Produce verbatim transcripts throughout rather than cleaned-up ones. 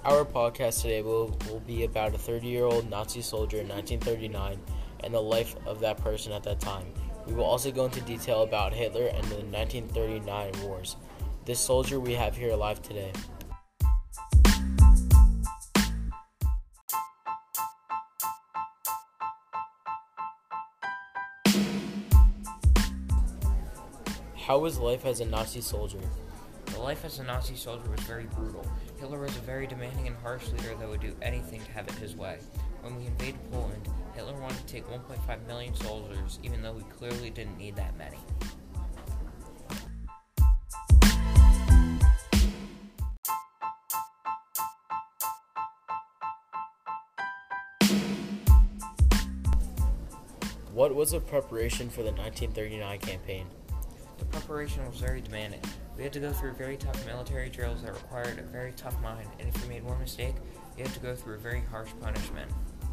Our podcast today will, will be about a thirty-year-old Nazi soldier in nineteen thirty-nine and the life of that person at that time. We will also go into detail about Hitler and the nineteen thirty-nine wars. This soldier we have here alive today. How was life as a Nazi soldier? The life as a Nazi soldier was very brutal. Hitler was a very demanding and harsh leader that would do anything to have it his way. When we invaded Poland, Hitler wanted to take one point five million soldiers, even though we clearly didn't need that many. What was the preparation for the nineteen thirty-nine campaign? The preparation was very demanding. We had to go through very tough military drills that required a very tough mind, and if you made one mistake, you had to go through a very harsh punishment.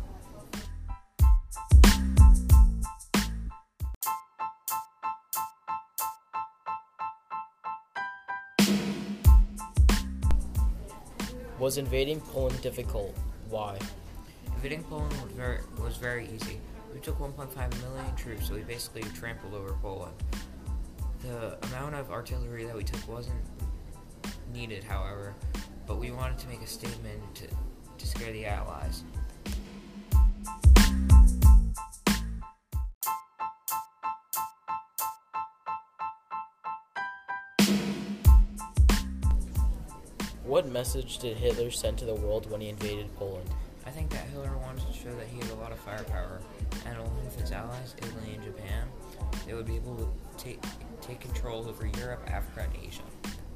Was invading Poland difficult? Why? Invading Poland was very, was very easy. We took one point five million troops, so we basically trampled over Poland. The amount of artillery that we took wasn't needed, however, but we wanted to make a statement to, to scare the Allies. What message did Hitler send to the world when he invaded Poland? I think that Hitler wanted to show that he had a lot of firepower, and along with his allies, Italy and Japan, they would be able to take, take control over Europe, Africa, and Asia.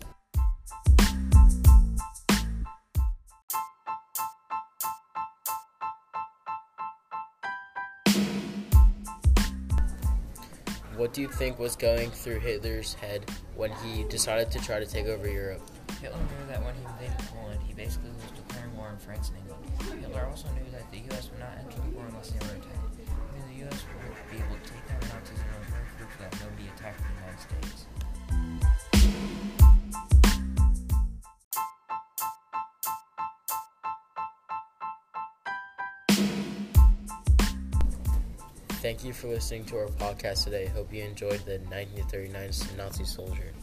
What do you think was going through Hitler's head when he decided to try to take over Europe? Hitler knew that when he invaded Poland, he basically was declaring war on France and England. Hitler also knew that the U S would not enter the war unless they were attacked. He knew the U S would be able to take down Nazis and return proof that nobody attacked the United States. Thank you for listening to our podcast today. Hope you enjoyed the nineteen thirty-nine Nazi soldier.